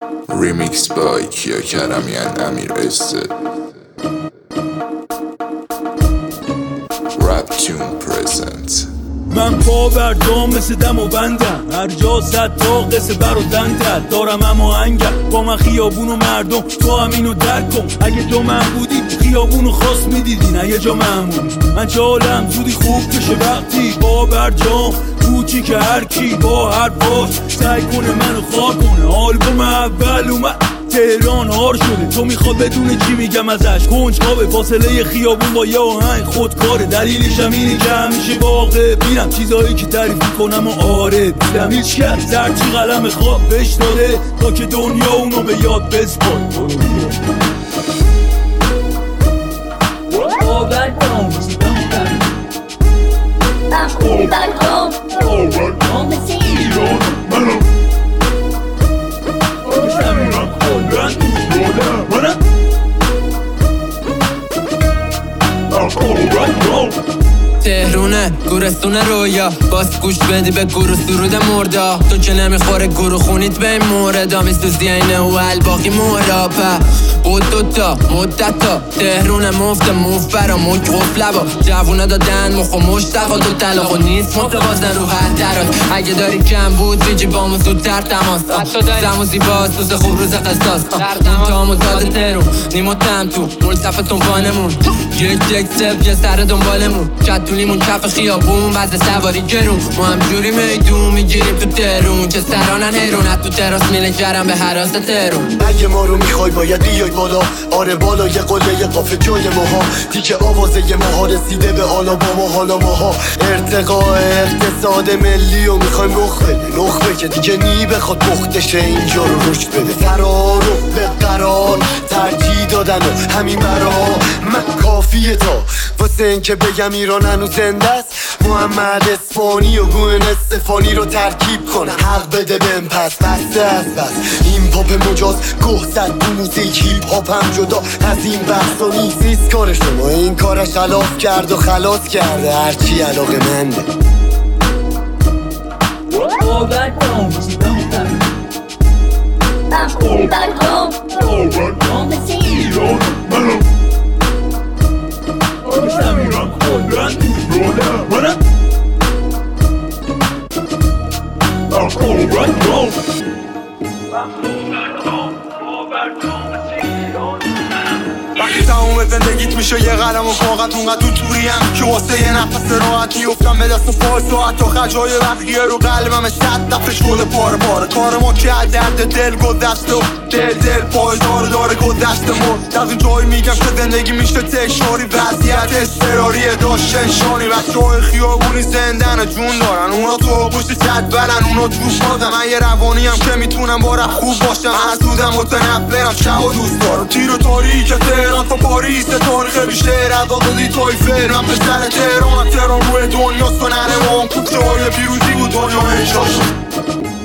Remix by Kia Karamian Amir Ested. Rap Tune presents. من پا بر جام مثل دم و بندم، هر جا صد تا قصه بر و دندت دارم اما انگم با من خیابون و مردم، تو هم اینو درک کن. اگه جا من بودی خیابونو خواست میدیدی، نه یه جا من بودی. من چالم زودی خوب بشه وقتی پا بر جام کوچی که هر کی با هر باش سعی کنه منو خوار کنه. آلبوم اول اومد تهران هار شده، تو میخواد بدون چی میگم ازش کنجکاوه. فاصله خیابون با یه آهنگ خودکاره، دلیلش هم اینه که همیشه واقع بینم چیزایی که تعریف میکنم و آره دیدم هیچ کس هرچی قلم خواب بهش داده تا که دنیا اونو به یاد بسپاره. تهرونه گورستون رویا، باز گوش بدی به گروه سرود مردا. تو که نمیخوره گروه خونیت به این موردا، میسوزی اینه و الباقی مهراپه بود دوتا مدتا. تهرونه مفت موف برا مک قفل لبا، جوونه دادن مخ و مشتقا تو طلاق و نیست متوازن رو هر درات. اگه داری کم بود بیجی بامو زودتر تماس، زم و زیباست دوست خوب روز قصاص. اون تامو داده تهرون نیمو تم تو ملتفتون بانمون، یک سب یه سر دنبالمون چطولیمون کف خیابون وزه سواری گرون. ما هم جوری میدون میگیریم تو تهرون که سرانن هرون، تو تراس میله جرم به حراس تهرون. اگه ما رو میخوای باید بیای بالا، آره بالا یه قله یه قافه جای ماها، دیگه آوازه یه ماها رسیده به حالا با ما حالا ماها. ارتقاء اقتصاد ملی و میخوایم نخبه که دیگه نی بخواد پختشه اینجا رو رشد بده. فرار و به قرار ترجیح دادن و همین برا من کافیه تا واسه این که بگم ایران هنوز زنده است. محمد اسفانی و گوهن استفانی رو ترکیب کنه، حق بده بهم پس بسته از بس. این پاپ مجاز گوه زد تو موزیک هیپ هاپ هم جدا از این بحث و نیست کار شما. این کارش خلاف کرد و خلاص کرده هرچی علاقه منده. وقتی تموم زندگیت میشه یه قلم و کاغذ اونقدر تو توریم که واسه یه نفس راحت میفتم به دست و پای تو، حتی خجای بقیه رو قلبم 100 دفعه شده پاره پاره. کار ما که از درد دل گذشته و دل پای داره گذشته مرد. از اون جایی میگم که زندگی میشه تکراری، وضعیت اضطراری داشت نشانی. بچه های خیابونی زندن جون دارن، اونا تو پشت جدولن اونا جوش دادن. من یه روانیم که میتونم با رپ خوب باشم، حسودم متنفرم شب و دوست دارم. تیر و تاریک تهران تا پاریس، تاریخ بیشتر از آزادی تایفه. من پسر تهران روی دنیا سننه وام کوکه های پیروزی بود دنیا هشاش.